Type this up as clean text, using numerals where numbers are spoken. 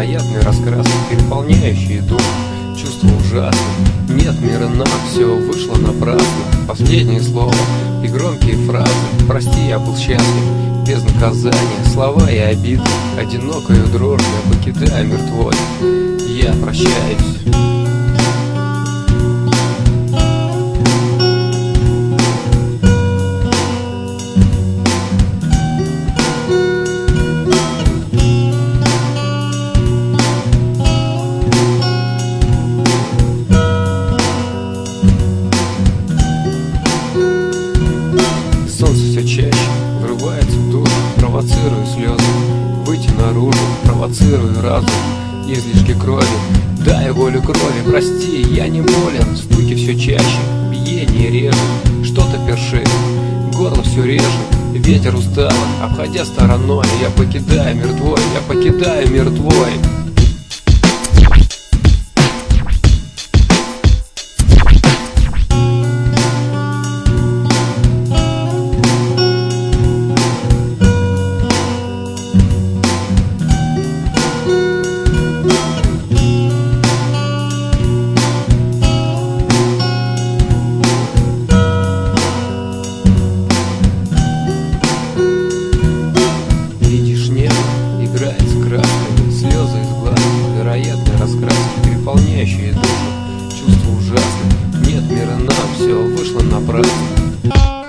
Невероятные раскраски, переполняющие дух. Чувства ужасные, нет мира нам, все вышло напрасно. Последние слова и громкие фразы. Прости, я был счастлив, без наказания. Слова и обиды, одинокою дрожью я покидаю мир твой. Я прощаюсь. Солнце все чаще врывается в душу, провоцируя слезы, выйти наружу, провоцируя разум, излишки крови. Дай волю крови, прости, я не болен. Стуки все чаще, биение реже, что-то першит, горло все реже. Ветер усталый, обходя стороной, я покидаю мир твой, я покидаю мир твой. Играет с красками, слезы из глаз, невероятные раскраски, переполняющие душу. Чувства ужасные, нет мира нам, все вышло напрасно.